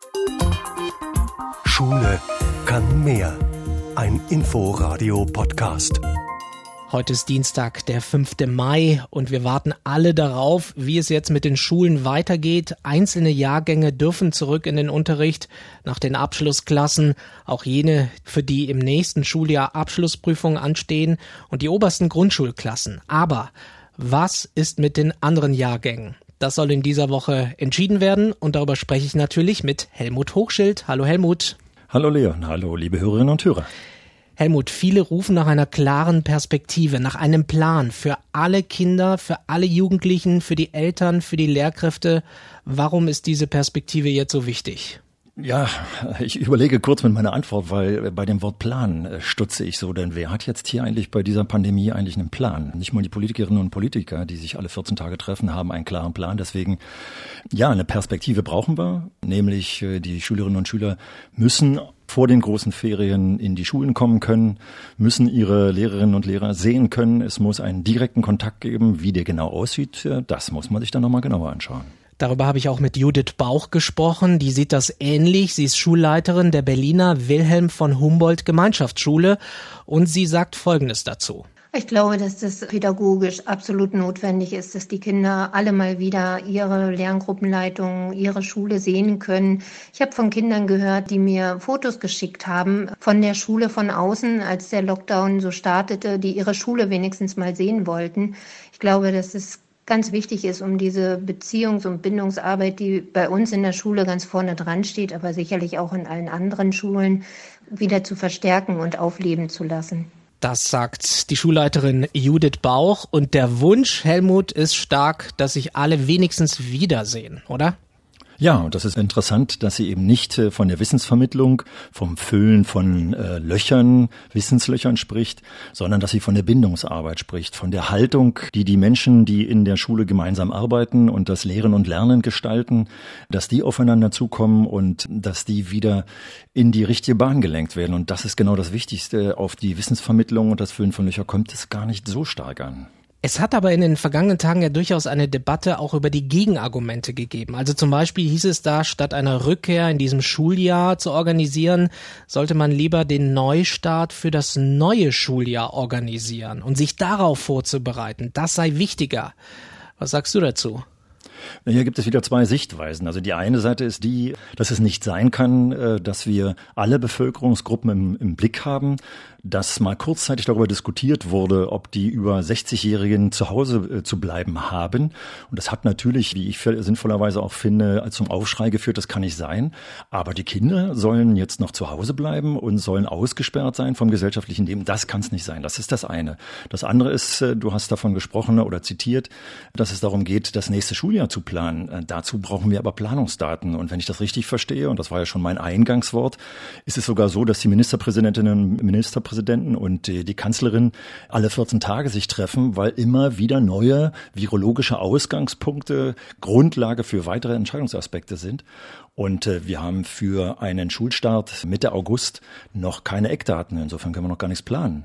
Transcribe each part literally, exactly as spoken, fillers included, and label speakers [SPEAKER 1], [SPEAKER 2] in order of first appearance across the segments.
[SPEAKER 1] Schule kann mehr. Ein Info-Radio-Podcast.
[SPEAKER 2] Heute ist Dienstag, der fünfte Mai, und wir warten alle darauf, wie es jetzt mit den Schulen weitergeht. Einzelne Jahrgänge dürfen zurück in den Unterricht nach den Abschlussklassen, auch jene, für die im nächsten Schuljahr Abschlussprüfungen anstehen, und die obersten Grundschulklassen. Aber was ist mit den anderen Jahrgängen? Das soll in dieser Woche entschieden werden, und darüber spreche ich natürlich mit Helmut Hochschild. Hallo Helmut.
[SPEAKER 3] Hallo Leon, hallo liebe Hörerinnen und Hörer.
[SPEAKER 2] Helmut, viele rufen nach einer klaren Perspektive, nach einem Plan für alle Kinder, für alle Jugendlichen, für die Eltern, für die Lehrkräfte. Warum ist diese Perspektive jetzt so wichtig?
[SPEAKER 3] Ja, ich überlege kurz mit meiner Antwort, weil bei dem Wort Plan stutze ich so, denn wer hat jetzt hier eigentlich bei dieser Pandemie eigentlich einen Plan? Nicht mal die Politikerinnen und Politiker, die sich alle vierzehn Tage treffen, haben einen klaren Plan. Deswegen, ja, eine Perspektive brauchen wir, nämlich die Schülerinnen und Schüler müssen vor den großen Ferien in die Schulen kommen können, müssen ihre Lehrerinnen und Lehrer sehen können. Es muss einen direkten Kontakt geben. Wie der genau aussieht, das muss man sich dann nochmal genauer anschauen.
[SPEAKER 2] Darüber habe ich auch mit Judith Bauch gesprochen. Die sieht das ähnlich. Sie ist Schulleiterin der Berliner Wilhelm von Humboldt Gemeinschaftsschule, und sie sagt Folgendes dazu.
[SPEAKER 4] Ich glaube, dass das pädagogisch absolut notwendig ist, dass die Kinder alle mal wieder ihre Lerngruppenleitung, ihre Schule sehen können. Ich habe von Kindern gehört, die mir Fotos geschickt haben von der Schule von außen, als der Lockdown so startete, die ihre Schule wenigstens mal sehen wollten. Ich glaube, dass es ganz wichtig ist, um diese Beziehungs- und Bindungsarbeit, die bei uns in der Schule ganz vorne dran steht, aber sicherlich auch in allen anderen Schulen, wieder zu verstärken und aufleben zu lassen.
[SPEAKER 2] Das sagt die Schulleiterin Judith Bauch, und der Wunsch, Helmut, ist stark, dass sich alle wenigstens wiedersehen, oder?
[SPEAKER 3] Ja, und das ist interessant, dass sie eben nicht von der Wissensvermittlung, vom Füllen von äh, Löchern, Wissenslöchern spricht, sondern dass sie von der Bindungsarbeit spricht, von der Haltung, die die Menschen, die in der Schule gemeinsam arbeiten und das Lehren und Lernen gestalten, dass die aufeinander zukommen und dass die wieder in die richtige Bahn gelenkt werden. Und das ist genau das Wichtigste. Auf die Wissensvermittlung und das Füllen von Löchern kommt es gar nicht so stark an.
[SPEAKER 2] Es hat aber in den vergangenen Tagen ja durchaus eine Debatte auch über die Gegenargumente gegeben. Also zum Beispiel hieß es da, statt einer Rückkehr in diesem Schuljahr zu organisieren, sollte man lieber den Neustart für das neue Schuljahr organisieren und sich darauf vorzubereiten. Das sei wichtiger. Was sagst du dazu?
[SPEAKER 3] Hier gibt es wieder zwei Sichtweisen. Also die eine Seite ist die, dass es nicht sein kann, dass wir alle Bevölkerungsgruppen im, im Blick haben, dass mal kurzzeitig darüber diskutiert wurde, ob die über sechzigjährigen zu Hause zu bleiben haben. Und das hat natürlich, wie ich sinnvollerweise auch finde, zum Aufschrei geführt, das kann nicht sein. Aber die Kinder sollen jetzt noch zu Hause bleiben und sollen ausgesperrt sein vom gesellschaftlichen Leben. Das kann es nicht sein. Das ist das eine. Das andere ist, du hast davon gesprochen oder zitiert, dass es darum geht, das nächste Schuljahr zu planen. Dazu brauchen wir aber Planungsdaten. Und wenn ich das richtig verstehe, und das war ja schon mein Eingangswort, ist es sogar so, dass die Ministerpräsidentinnen und Ministerpräsidenten und die Kanzlerin alle vierzehn Tage sich treffen, weil immer wieder neue virologische Ausgangspunkte Grundlage für weitere Entscheidungsaspekte sind. Und wir haben für einen Schulstart Mitte August noch keine Eckdaten. Insofern können wir noch gar nichts planen.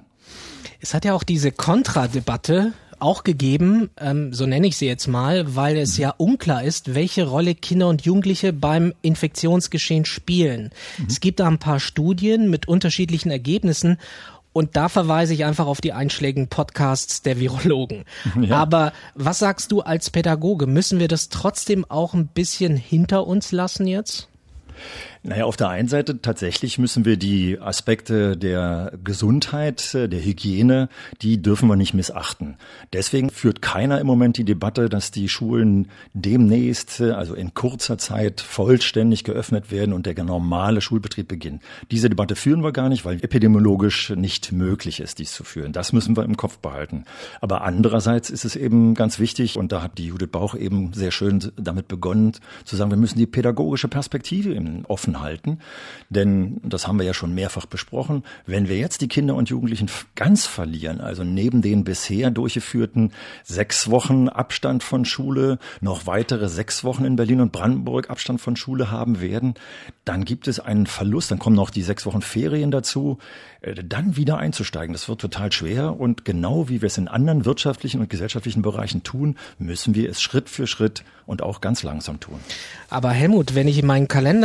[SPEAKER 2] Es hat ja auch diese Kontradebatte auch gegeben, ähm, so nenne ich sie jetzt mal, weil es ja unklar ist, welche Rolle Kinder und Jugendliche beim Infektionsgeschehen spielen. Mhm. Es gibt da ein paar Studien mit unterschiedlichen Ergebnissen, und da verweise ich einfach auf die einschlägigen Podcasts der Virologen. Ja. Aber was sagst du als Pädagoge? Müssen wir das trotzdem auch ein bisschen hinter uns lassen jetzt?
[SPEAKER 3] Naja, auf der einen Seite tatsächlich müssen wir die Aspekte der Gesundheit, der Hygiene, die dürfen wir nicht missachten. Deswegen führt keiner im Moment die Debatte, dass die Schulen demnächst, also in kurzer Zeit, vollständig geöffnet werden und der normale Schulbetrieb beginnt. Diese Debatte führen wir gar nicht, weil epidemiologisch nicht möglich ist, dies zu führen. Das müssen wir im Kopf behalten. Aber andererseits ist es eben ganz wichtig, und da hat die Judith Bauch eben sehr schön damit begonnen, zu sagen, wir müssen die pädagogische Perspektive offen halten. Denn, das haben wir ja schon mehrfach besprochen, wenn wir jetzt die Kinder und Jugendlichen ganz verlieren, also neben den bisher durchgeführten sechs Wochen Abstand von Schule, noch weitere sechs Wochen in Berlin und Brandenburg Abstand von Schule haben werden, dann gibt es einen Verlust, dann kommen noch die sechs Wochen Ferien dazu, dann wieder einzusteigen. Das wird total schwer, und genau wie wir es in anderen wirtschaftlichen und gesellschaftlichen Bereichen tun, müssen wir es Schritt für Schritt und auch ganz langsam tun.
[SPEAKER 2] Aber Helmut, wenn ich in meinen Kalender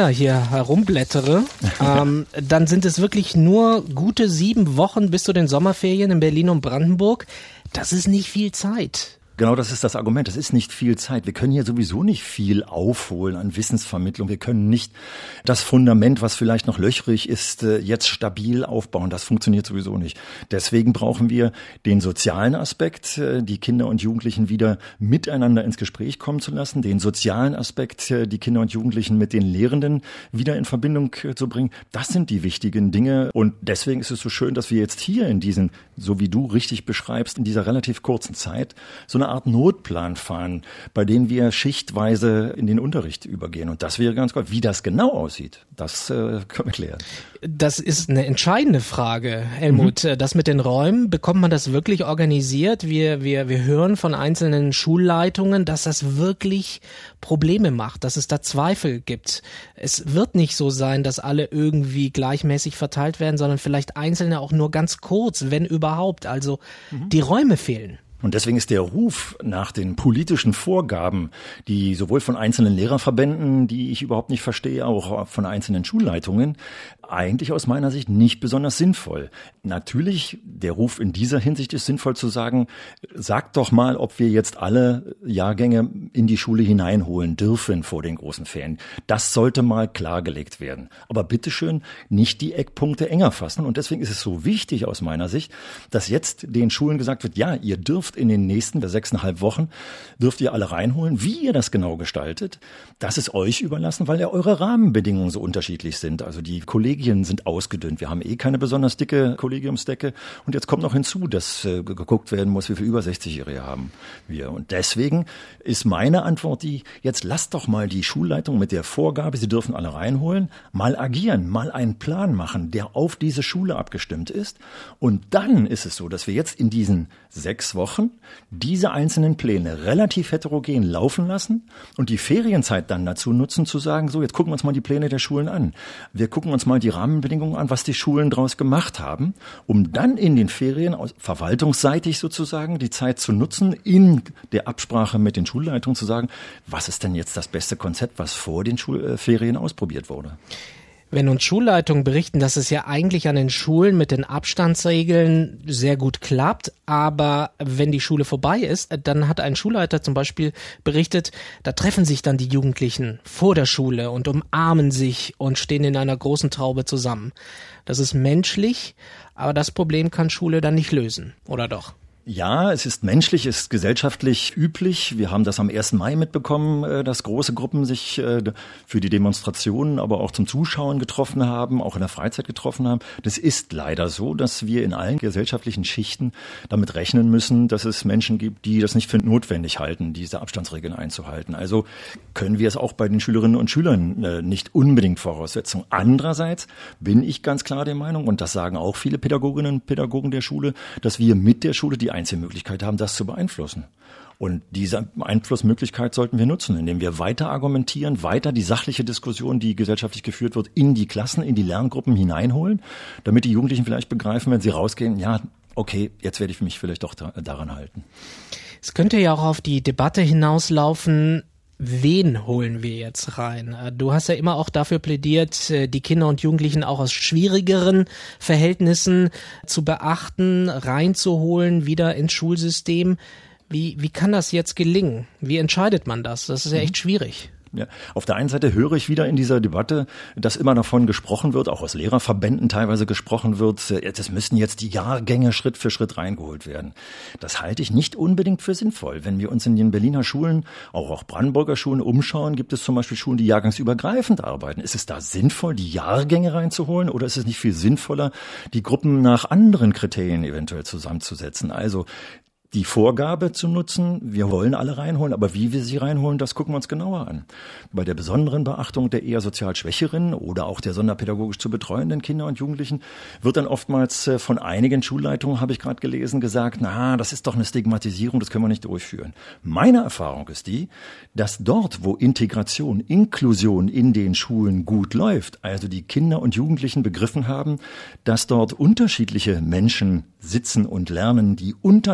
[SPEAKER 2] hier herumblättere, ähm, dann sind es wirklich nur gute sieben Wochen bis zu den Sommerferien in Berlin und Brandenburg. Das ist nicht viel Zeit.
[SPEAKER 3] Genau, das ist das Argument. Es ist nicht viel Zeit. Wir können hier sowieso nicht viel aufholen an Wissensvermittlung. Wir können nicht das Fundament, was vielleicht noch löchrig ist, jetzt stabil aufbauen. Das funktioniert sowieso nicht. Deswegen brauchen wir den sozialen Aspekt, die Kinder und Jugendlichen wieder miteinander ins Gespräch kommen zu lassen, den sozialen Aspekt, die Kinder und Jugendlichen mit den Lehrenden wieder in Verbindung zu bringen. Das sind die wichtigen Dinge. Und deswegen ist es so schön, dass wir jetzt hier in diesen, so wie du richtig beschreibst, in dieser relativ kurzen Zeit so eine Art Notplan fahren, bei denen wir schichtweise in den Unterricht übergehen. Und das wäre ganz gut. Wie das genau aussieht, das äh, können wir klären.
[SPEAKER 2] Das ist eine entscheidende Frage, Helmut. Mhm. Das mit den Räumen, bekommt man das wirklich organisiert? Wir, wir, wir hören von einzelnen Schulleitungen, dass das wirklich Probleme macht, dass es da Zweifel gibt. Es wird nicht so sein, dass alle irgendwie gleichmäßig verteilt werden, sondern vielleicht einzelne auch nur ganz kurz, wenn überhaupt. Also mhm. die Räume fehlen.
[SPEAKER 3] Und deswegen ist der Ruf nach den politischen Vorgaben, die sowohl von einzelnen Lehrerverbänden, die ich überhaupt nicht verstehe, auch von einzelnen Schulleitungen, eigentlich aus meiner Sicht nicht besonders sinnvoll. Natürlich, der Ruf in dieser Hinsicht ist sinnvoll zu sagen, sagt doch mal, ob wir jetzt alle Jahrgänge in die Schule hineinholen dürfen vor den großen Ferien. Das sollte mal klargelegt werden. Aber bitteschön nicht die Eckpunkte enger fassen. Und deswegen ist es so wichtig aus meiner Sicht, dass jetzt den Schulen gesagt wird, ja, ihr dürft in den nächsten sechseinhalb Wochen, dürft ihr alle reinholen. Wie ihr das genau gestaltet, das ist euch überlassen, weil ja eure Rahmenbedingungen so unterschiedlich sind. Also die Kollegen sind ausgedünnt. Wir haben eh keine besonders dicke Kollegiumsdecke. Und jetzt kommt noch hinzu, dass äh, geguckt werden muss, wie viele über sechzig-Jährige haben wir. Und deswegen ist meine Antwort die, jetzt lasst doch mal die Schulleitung mit der Vorgabe, sie dürfen alle reinholen, mal agieren, mal einen Plan machen, der auf diese Schule abgestimmt ist. Und dann ist es so, dass wir jetzt in diesen sechs Wochen diese einzelnen Pläne relativ heterogen laufen lassen und die Ferienzeit dann dazu nutzen, zu sagen, so, jetzt gucken wir uns mal die Pläne der Schulen an. Wir gucken uns mal die Rahmenbedingungen an, was die Schulen daraus gemacht haben, um dann in den Ferien, verwaltungsseitig sozusagen, die Zeit zu nutzen, in der Absprache mit den Schulleitungen zu sagen, was ist denn jetzt das beste Konzept, was vor den Schulferien ausprobiert wurde.
[SPEAKER 2] Wenn uns Schulleitungen berichten, dass es ja eigentlich an den Schulen mit den Abstandsregeln sehr gut klappt, aber wenn die Schule vorbei ist, dann hat ein Schulleiter zum Beispiel berichtet, da treffen sich dann die Jugendlichen vor der Schule und umarmen sich und stehen in einer großen Traube zusammen. Das ist menschlich, aber das Problem kann Schule dann nicht lösen, oder doch?
[SPEAKER 3] Ja, es ist menschlich, es ist gesellschaftlich üblich. Wir haben das am ersten Mai mitbekommen, dass große Gruppen sich für die Demonstrationen, aber auch zum Zuschauen getroffen haben, auch in der Freizeit getroffen haben. Das ist leider so, dass wir in allen gesellschaftlichen Schichten damit rechnen müssen, dass es Menschen gibt, die das nicht für notwendig halten, diese Abstandsregeln einzuhalten. Also können wir es auch bei den Schülerinnen und Schülern nicht unbedingt voraussetzen. Andererseits bin ich ganz klar der Meinung, und das sagen auch viele Pädagoginnen und Pädagogen der Schule, dass wir mit der Schule die einzige Möglichkeit haben, das zu beeinflussen. Und diese Einflussmöglichkeit sollten wir nutzen, indem wir weiter argumentieren, weiter die sachliche Diskussion, die gesellschaftlich geführt wird, in die Klassen, in die Lerngruppen hineinholen, damit die Jugendlichen vielleicht begreifen, wenn sie rausgehen, ja, okay, jetzt werde ich mich vielleicht doch da, daran halten.
[SPEAKER 2] Es könnte ja auch auf die Debatte hinauslaufen, wen holen wir jetzt rein? Du hast ja immer auch dafür plädiert, die Kinder und Jugendlichen auch aus schwierigeren Verhältnissen zu beachten, reinzuholen, wieder ins Schulsystem. Wie, wie kann das jetzt gelingen? Wie entscheidet man das? Das ist ja echt schwierig.
[SPEAKER 3] Ja, auf der einen Seite höre ich wieder in dieser Debatte, dass immer davon gesprochen wird, auch aus Lehrerverbänden teilweise gesprochen wird, es müssen jetzt die Jahrgänge Schritt für Schritt reingeholt werden. Das halte ich nicht unbedingt für sinnvoll. Wenn wir uns in den Berliner Schulen, auch auch Brandenburger Schulen umschauen, gibt es zum Beispiel Schulen, die jahrgangsübergreifend arbeiten. Ist es da sinnvoll, die Jahrgänge reinzuholen, oder ist es nicht viel sinnvoller, die Gruppen nach anderen Kriterien eventuell zusammenzusetzen? Also die Vorgabe zu nutzen, wir wollen alle reinholen, aber wie wir sie reinholen, das gucken wir uns genauer an. Bei der besonderen Beachtung der eher sozial Schwächeren oder auch der sonderpädagogisch zu betreuenden Kinder und Jugendlichen wird dann oftmals von einigen Schulleitungen, habe ich gerade gelesen, gesagt, na, das ist doch eine Stigmatisierung, das können wir nicht durchführen. Meine Erfahrung ist die, dass dort, wo Integration, Inklusion in den Schulen gut läuft, also die Kinder und Jugendlichen begriffen haben, dass dort unterschiedliche Menschen sitzen und lernen, die unterschiedliche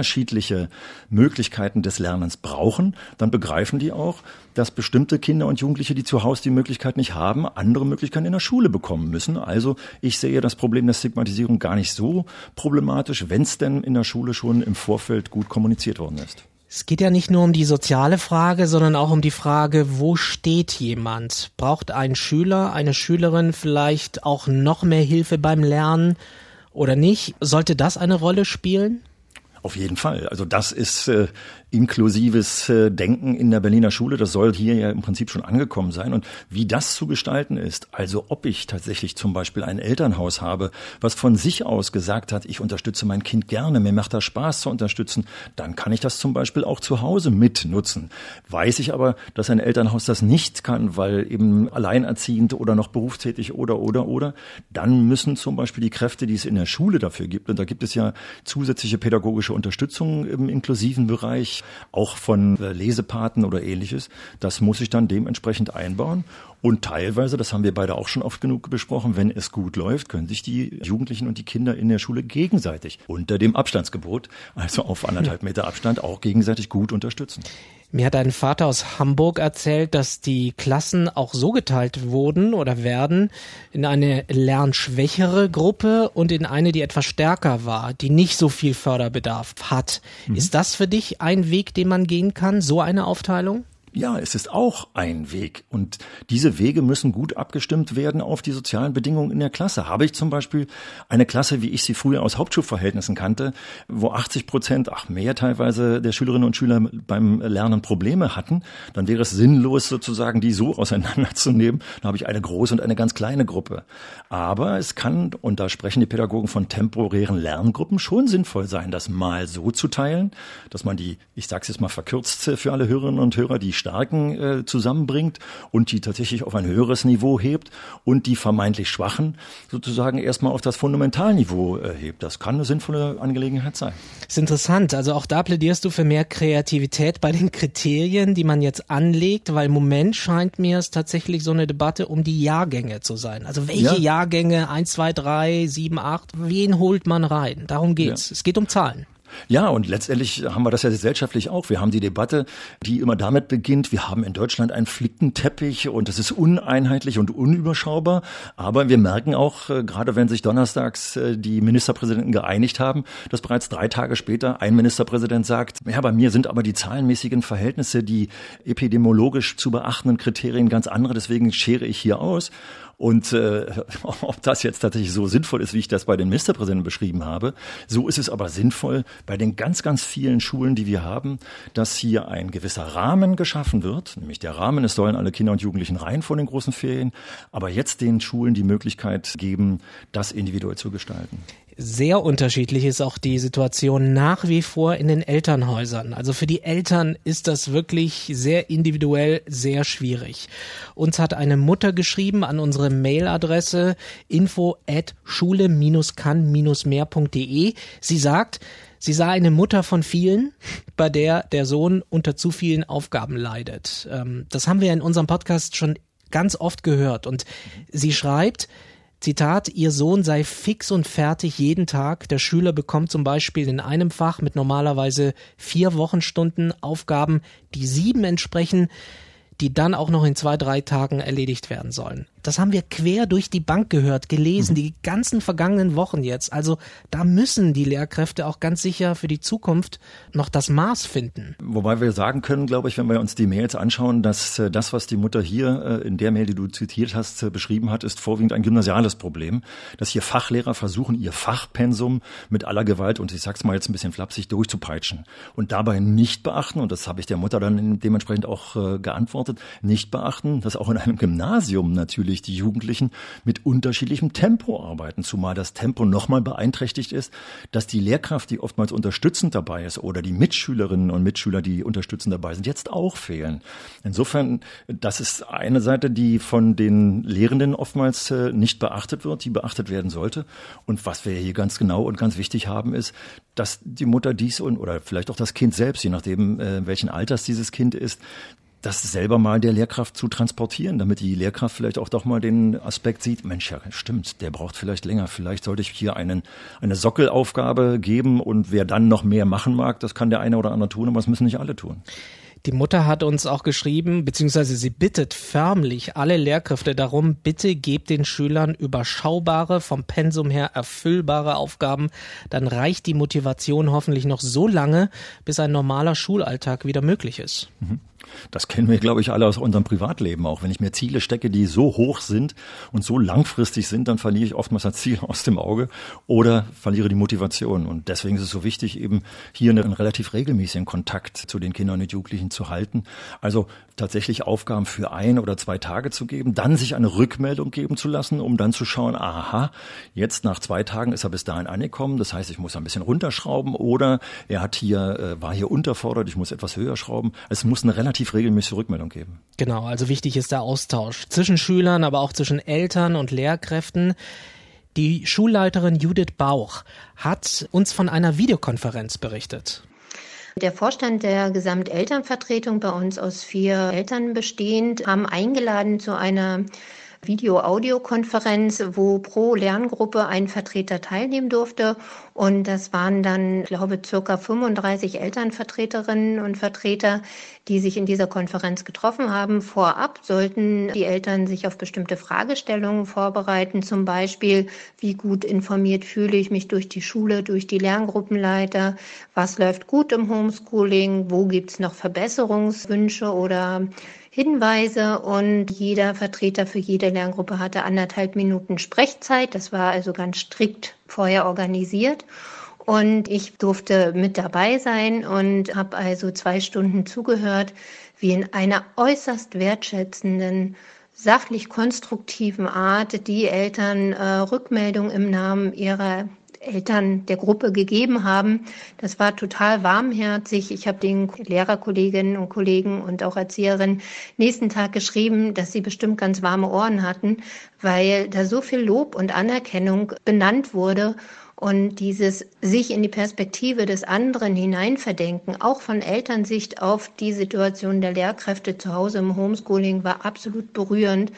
[SPEAKER 3] unterschiedliche Möglichkeiten des Lernens brauchen, dann begreifen die auch, dass bestimmte Kinder und Jugendliche, die zu Hause die Möglichkeit nicht haben, andere Möglichkeiten in der Schule bekommen müssen. Also ich sehe das Problem der Stigmatisierung gar nicht so problematisch, wenn es denn in der Schule schon im Vorfeld gut kommuniziert worden ist.
[SPEAKER 2] Es geht ja nicht nur um die soziale Frage, sondern auch um die Frage, wo steht jemand? Braucht ein Schüler, eine Schülerin vielleicht auch noch mehr Hilfe beim Lernen oder nicht? Sollte das eine Rolle spielen?
[SPEAKER 3] Auf jeden Fall. Also das ist äh, inklusives äh, Denken in der Berliner Schule. Das soll hier ja im Prinzip schon angekommen sein. Und wie das zu gestalten ist, also ob ich tatsächlich zum Beispiel ein Elternhaus habe, was von sich aus gesagt hat, ich unterstütze mein Kind gerne, mir macht das Spaß zu unterstützen, dann kann ich das zum Beispiel auch zu Hause mitnutzen. Weiß ich aber, dass ein Elternhaus das nicht kann, weil eben alleinerziehend oder noch berufstätig oder, oder, oder, dann müssen zum Beispiel die Kräfte, die es in der Schule dafür gibt, und da gibt es ja zusätzliche pädagogische Unterstützung im inklusiven Bereich, auch von Lesepaten oder ähnliches. Das muss ich dann dementsprechend einbauen. Und teilweise, das haben wir beide auch schon oft genug besprochen, wenn es gut läuft, können sich die Jugendlichen und die Kinder in der Schule gegenseitig unter dem Abstandsgebot, also auf anderthalb Meter Abstand, auch gegenseitig gut unterstützen.
[SPEAKER 2] Mir hat ein Vater aus Hamburg erzählt, dass die Klassen auch so geteilt wurden oder werden in eine lernschwächere Gruppe und in eine, die etwas stärker war, die nicht so viel Förderbedarf hat. Mhm. Ist das für dich ein Weg, den man gehen kann, so eine Aufteilung?
[SPEAKER 3] Ja, es ist auch ein Weg. Und diese Wege müssen gut abgestimmt werden auf die sozialen Bedingungen in der Klasse. Habe ich zum Beispiel eine Klasse, wie ich sie früher aus Hauptschulverhältnissen kannte, wo achtzig Prozent, ach mehr teilweise der Schülerinnen und Schüler beim Lernen Probleme hatten, dann wäre es sinnlos sozusagen, die so auseinanderzunehmen. Dann habe ich eine große und eine ganz kleine Gruppe. Aber es kann, und da sprechen die Pädagogen von temporären Lerngruppen, schon sinnvoll sein, das mal so zu teilen, dass man die, ich sage es jetzt mal verkürzt für alle Hörerinnen und Hörer, die Starken äh, zusammenbringt und die tatsächlich auf ein höheres Niveau hebt und die vermeintlich Schwachen sozusagen erstmal auf das Fundamentalniveau äh, hebt. Das kann eine sinnvolle Angelegenheit sein.
[SPEAKER 2] Das ist interessant. Also auch da plädierst du für mehr Kreativität bei den Kriterien, die man jetzt anlegt, weil im Moment scheint mir es tatsächlich so eine Debatte um die Jahrgänge zu sein. Also welche ja. Jahrgänge, eins, zwei, drei, sieben, acht, wen holt man rein? Darum geht's. Ja. Es geht um Zahlen.
[SPEAKER 3] Ja, und letztendlich haben wir das ja gesellschaftlich auch. Wir haben die Debatte, die immer damit beginnt, wir haben in Deutschland einen Flickenteppich und es ist uneinheitlich und unüberschaubar. Aber wir merken auch, gerade wenn sich donnerstags die Ministerpräsidenten geeinigt haben, dass bereits drei Tage später ein Ministerpräsident sagt, ja, bei mir sind aber die zahlenmäßigen Verhältnisse, die epidemiologisch zu beachtenden Kriterien ganz andere, deswegen schere ich hier aus. Und äh, ob das jetzt tatsächlich so sinnvoll ist, wie ich das bei den Ministerpräsidenten beschrieben habe, so ist es aber sinnvoll bei den ganz, ganz vielen Schulen, die wir haben, dass hier ein gewisser Rahmen geschaffen wird, nämlich der Rahmen, es sollen alle Kinder und Jugendlichen rein vor den großen Ferien, aber jetzt den Schulen die Möglichkeit geben, das individuell zu gestalten.
[SPEAKER 2] Sehr unterschiedlich ist auch die Situation nach wie vor in den Elternhäusern. Also für die Eltern ist das wirklich sehr individuell, sehr schwierig. Uns hat eine Mutter geschrieben an unsere Mailadresse info at schule kann mehr punkt de. Sie sagt, sie sei eine Mutter von vielen, bei der der Sohn unter zu vielen Aufgaben leidet. Das haben wir in unserem Podcast schon ganz oft gehört. Und sie schreibt, Zitat, ihr Sohn sei fix und fertig jeden Tag. Der Schüler bekommt zum Beispiel in einem Fach mit normalerweise vier Wochenstunden Aufgaben, die sieben entsprechen, die dann auch noch in zwei, drei Tagen erledigt werden sollen. Das haben wir quer durch die Bank gehört, gelesen, mhm. die ganzen vergangenen Wochen jetzt. Also da müssen die Lehrkräfte auch ganz sicher für die Zukunft noch das Maß finden.
[SPEAKER 3] Wobei wir sagen können, glaube ich, wenn wir uns die Mails anschauen, dass das, was die Mutter hier in der Mail, die du zitiert hast, beschrieben hat, ist vorwiegend ein gymnasiales Problem. Dass hier Fachlehrer versuchen, ihr Fachpensum mit aller Gewalt, und ich sag's mal jetzt ein bisschen flapsig, durchzupeitschen. Und dabei nicht beachten, und das habe ich der Mutter dann dementsprechend auch geantwortet, nicht beachten, dass auch in einem Gymnasium natürlich die Jugendlichen mit unterschiedlichem Tempo arbeiten, zumal das Tempo nochmal beeinträchtigt ist, dass die Lehrkraft, die oftmals unterstützend dabei ist, oder die Mitschülerinnen und Mitschüler, die unterstützend dabei sind, jetzt auch fehlen. Insofern, das ist eine Seite, die von den Lehrenden oftmals nicht beachtet wird, die beachtet werden sollte. Und was wir hier ganz genau und ganz wichtig haben, ist, dass die Mutter dies und oder vielleicht auch das Kind selbst, je nachdem welchen Alters dieses Kind ist, das selber mal der Lehrkraft zu transportieren, damit die Lehrkraft vielleicht auch doch mal den Aspekt sieht, Mensch, ja stimmt, der braucht vielleicht länger, vielleicht sollte ich hier einen, eine Sockelaufgabe geben und wer dann noch mehr machen mag, das kann der eine oder andere tun, aber das müssen nicht alle tun.
[SPEAKER 2] Die Mutter hat uns auch geschrieben, beziehungsweise sie bittet förmlich alle Lehrkräfte darum, bitte gebt den Schülern überschaubare, vom Pensum her erfüllbare Aufgaben. Dann reicht die Motivation hoffentlich noch so lange, bis ein normaler Schulalltag wieder möglich ist.
[SPEAKER 3] Das kennen wir, glaube ich, alle aus unserem Privatleben auch. Wenn ich mir Ziele stecke, die so hoch sind und so langfristig sind, dann verliere ich oftmals das Ziel aus dem Auge oder verliere die Motivation. Und deswegen ist es so wichtig, eben hier einen relativ regelmäßigen Kontakt zu den Kindern und Jugendlichen zu halten. Also tatsächlich Aufgaben für ein oder zwei Tage zu geben, dann sich eine Rückmeldung geben zu lassen, um dann zu schauen, aha, jetzt nach zwei Tagen ist er bis dahin angekommen. Das heißt, ich muss ein bisschen runterschrauben oder er hat hier, war hier unterfordert, ich muss etwas höher schrauben. Es muss eine relativ regelmäßige Rückmeldung geben.
[SPEAKER 2] Genau, also wichtig ist der Austausch zwischen Schülern, aber auch zwischen Eltern und Lehrkräften. Die Schulleiterin Judith Bauch hat uns von einer Videokonferenz berichtet.
[SPEAKER 4] Der Vorstand der Gesamtelternvertretung, bei uns aus vier Eltern bestehend, haben eingeladen zu einer Video-Audio-Konferenz, wo pro Lerngruppe ein Vertreter teilnehmen durfte. Und das waren dann, ich glaube, circa fünfunddreißig Elternvertreterinnen und Vertreter, die sich in dieser Konferenz getroffen haben. Vorab sollten die Eltern sich auf bestimmte Fragestellungen vorbereiten, zum Beispiel, wie gut informiert fühle ich mich durch die Schule, durch die Lerngruppenleiter, was läuft gut im Homeschooling, wo gibt es noch Verbesserungswünsche oder Hinweise, und jeder Vertreter für jede Lerngruppe hatte anderthalb Minuten Sprechzeit. Das war also ganz strikt vorher organisiert. Und ich durfte mit dabei sein und habe also zwei Stunden zugehört, wie in einer äußerst wertschätzenden, sachlich konstruktiven Art die Eltern äh, Rückmeldung im Namen ihrer Eltern der Gruppe gegeben haben. Das war total warmherzig. Ich habe den Lehrerkolleginnen und Kollegen und auch Erzieherinnen nächsten Tag geschrieben, dass sie bestimmt ganz warme Ohren hatten, weil da so viel Lob und Anerkennung benannt wurde. Und dieses sich in die Perspektive des anderen hineinverdenken, auch von Elternsicht auf die Situation der Lehrkräfte zu Hause im Homeschooling, war absolut berührend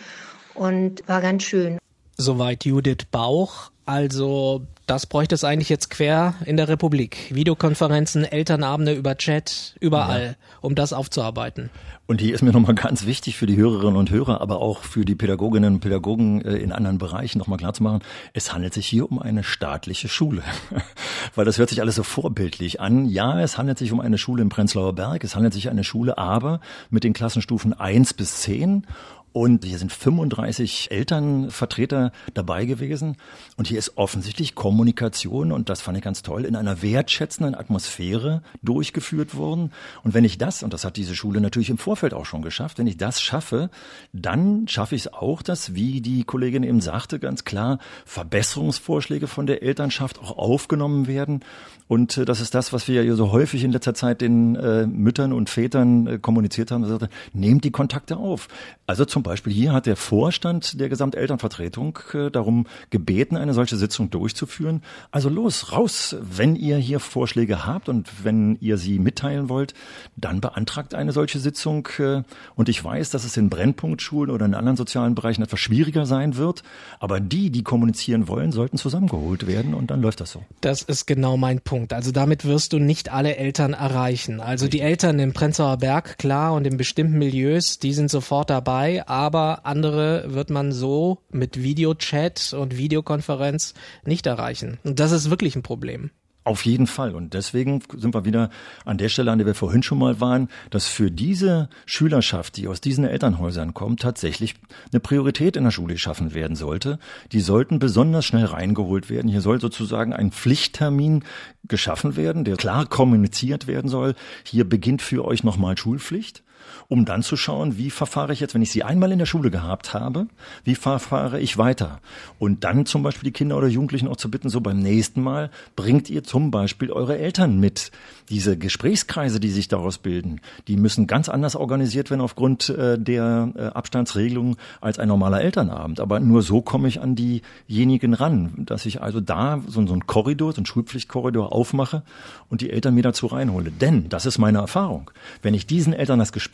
[SPEAKER 4] und war ganz schön.
[SPEAKER 2] Soweit Judith Bauch. Also das bräuchte es eigentlich jetzt quer in der Republik. Videokonferenzen, Elternabende über Chat, überall, ja, um das aufzuarbeiten.
[SPEAKER 3] Und hier ist mir nochmal ganz wichtig für die Hörerinnen und Hörer, aber auch für die Pädagoginnen und Pädagogen in anderen Bereichen nochmal klarzumachen, es handelt sich hier um eine staatliche Schule. Weil das hört sich alles so vorbildlich an. Ja, es handelt sich um eine Schule im Prenzlauer Berg, es handelt sich um eine Schule, aber mit den Klassenstufen eins bis zehn. Und hier sind fünfunddreißig Elternvertreter dabei gewesen. Und hier ist offensichtlich Kommunikation, und das fand ich ganz toll, in einer wertschätzenden Atmosphäre durchgeführt worden. Und wenn ich das, und das hat diese Schule natürlich im Vorfeld auch schon geschafft, wenn ich das schaffe, dann schaffe ich es auch, dass, wie die Kollegin eben sagte, ganz klar Verbesserungsvorschläge von der Elternschaft auch aufgenommen werden. Und äh, das ist das, was wir ja so häufig in letzter Zeit den äh, Müttern und Vätern äh, kommuniziert haben. Also, nehmt die Kontakte auf. Also zum Beispiel hier hat der Vorstand der Gesamtelternvertretung äh, darum gebeten, eine solche Sitzung durchzuführen. Also los, raus, wenn ihr hier Vorschläge habt und wenn ihr sie mitteilen wollt, dann beantragt eine solche Sitzung. Äh, und ich weiß, dass es in Brennpunktschulen oder in anderen sozialen Bereichen etwas schwieriger sein wird. Aber die, die kommunizieren wollen, sollten zusammengeholt werden, und dann läuft das so.
[SPEAKER 2] Das ist genau mein Punkt. Also damit wirst du nicht alle Eltern erreichen. Also Richtig. Die Eltern im Prenzlauer Berg, klar, und in bestimmten Milieus, die sind sofort dabei, aber andere wird man so mit Videochat und Videokonferenz nicht erreichen. Und das ist wirklich ein Problem.
[SPEAKER 3] Auf jeden Fall. Und deswegen sind wir wieder an der Stelle, an der wir vorhin schon mal waren, dass für diese Schülerschaft, die aus diesen Elternhäusern kommt, tatsächlich eine Priorität in der Schule geschaffen werden sollte. Die sollten besonders schnell reingeholt werden. Hier soll sozusagen ein Pflichttermin geschaffen werden, der klar kommuniziert werden soll. Hier beginnt für euch nochmal Schulpflicht, um dann zu schauen, wie verfahre ich jetzt, wenn ich sie einmal in der Schule gehabt habe, wie verfahre ich weiter? Und dann zum Beispiel die Kinder oder Jugendlichen auch zu bitten, so beim nächsten Mal bringt ihr zum Beispiel eure Eltern mit. Diese Gesprächskreise, die sich daraus bilden, die müssen ganz anders organisiert werden aufgrund äh, der äh, Abstandsregelung als ein normaler Elternabend. Aber nur so komme ich an diejenigen ran, dass ich also da so, so einen Korridor, so einen Schulpflichtkorridor aufmache und die Eltern mir dazu reinhole. Denn, das ist meine Erfahrung, wenn ich diesen Eltern das Gespräch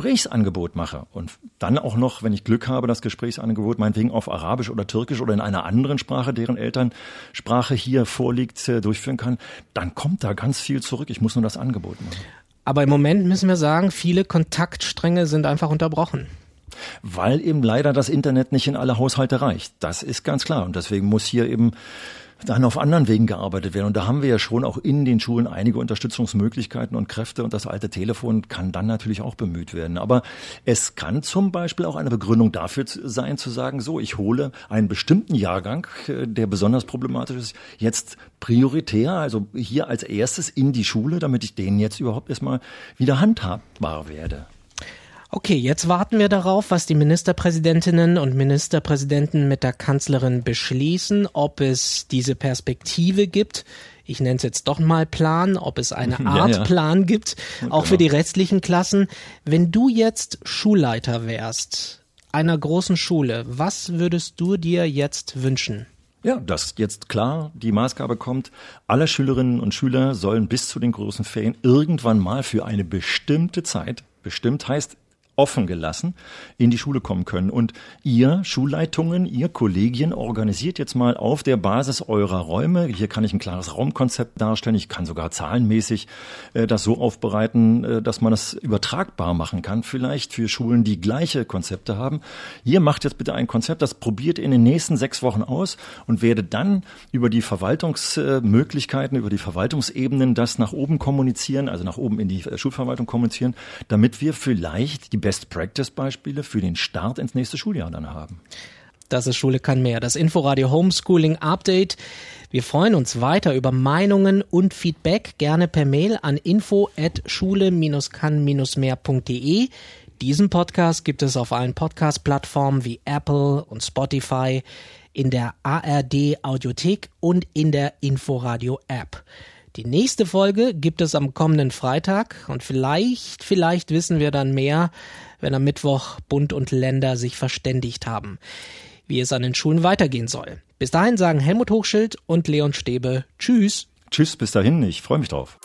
[SPEAKER 3] Gesprächsangebot mache und dann auch noch, wenn ich Glück habe, das Gesprächsangebot meinetwegen auf Arabisch oder Türkisch oder in einer anderen Sprache, deren Elternsprache hier vorliegt, durchführen kann, dann kommt da ganz viel zurück. Ich muss nur das Angebot machen.
[SPEAKER 2] Aber im Moment müssen wir sagen, viele Kontaktstränge sind einfach unterbrochen.
[SPEAKER 3] Weil eben leider das Internet nicht in alle Haushalte reicht. Das ist ganz klar. Und deswegen muss hier eben dann auf anderen Wegen gearbeitet werden. Und da haben wir ja schon auch in den Schulen einige Unterstützungsmöglichkeiten und Kräfte. Und das alte Telefon kann dann natürlich auch bemüht werden. Aber es kann zum Beispiel auch eine Begründung dafür sein, zu sagen, so, ich hole einen bestimmten Jahrgang, der besonders problematisch ist, jetzt prioritär, also hier als erstes in die Schule, damit ich den jetzt überhaupt erstmal wieder handhabbar werde.
[SPEAKER 2] Okay, jetzt warten wir darauf, was die Ministerpräsidentinnen und Ministerpräsidenten mit der Kanzlerin beschließen, ob es diese Perspektive gibt. Ich nenne es jetzt doch mal Plan, ob es eine Art ja, ja. Plan gibt, auch genau. für die restlichen Klassen. Wenn du jetzt Schulleiter wärst, einer großen Schule, was würdest du dir jetzt wünschen?
[SPEAKER 3] Ja, dass jetzt klar die Maßgabe kommt, alle Schülerinnen und Schüler sollen bis zu den großen Ferien irgendwann mal für eine bestimmte Zeit, bestimmt heißt offen gelassen, in die Schule kommen können. Und ihr Schulleitungen, ihr Kollegien organisiert jetzt mal auf der Basis eurer Räume. Hier kann ich ein klares Raumkonzept darstellen. Ich kann sogar zahlenmäßig äh, das so aufbereiten, äh, dass man das übertragbar machen kann. Vielleicht für Schulen, die gleiche Konzepte haben. Ihr macht jetzt bitte ein Konzept, das probiert in den nächsten sechs Wochen aus und werde dann über die Verwaltungsmöglichkeiten, über die Verwaltungsebenen das nach oben kommunizieren, also nach oben in die Schulverwaltung kommunizieren, damit wir vielleicht die Best-Practice-Beispiele für den Start ins nächste Schuljahr dann haben.
[SPEAKER 2] Das ist Schule kann mehr, das Inforadio Homeschooling Update. Wir freuen uns weiter über Meinungen und Feedback, gerne per Mail an info at schule kann mehr punkt de. Diesen Podcast gibt es auf allen Podcast-Plattformen wie Apple und Spotify, in der A R D Audiothek und in der Inforadio App. Die nächste Folge gibt es am kommenden Freitag und vielleicht, vielleicht wissen wir dann mehr, wenn am Mittwoch Bund und Länder sich verständigt haben, wie es an den Schulen weitergehen soll. Bis dahin sagen Helmut Hochschild und Leon Stäbe Tschüss.
[SPEAKER 3] Tschüss, bis dahin, ich freue mich drauf.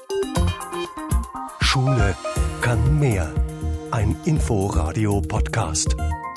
[SPEAKER 1] Schule kann mehr. Ein Inforadio-Podcast.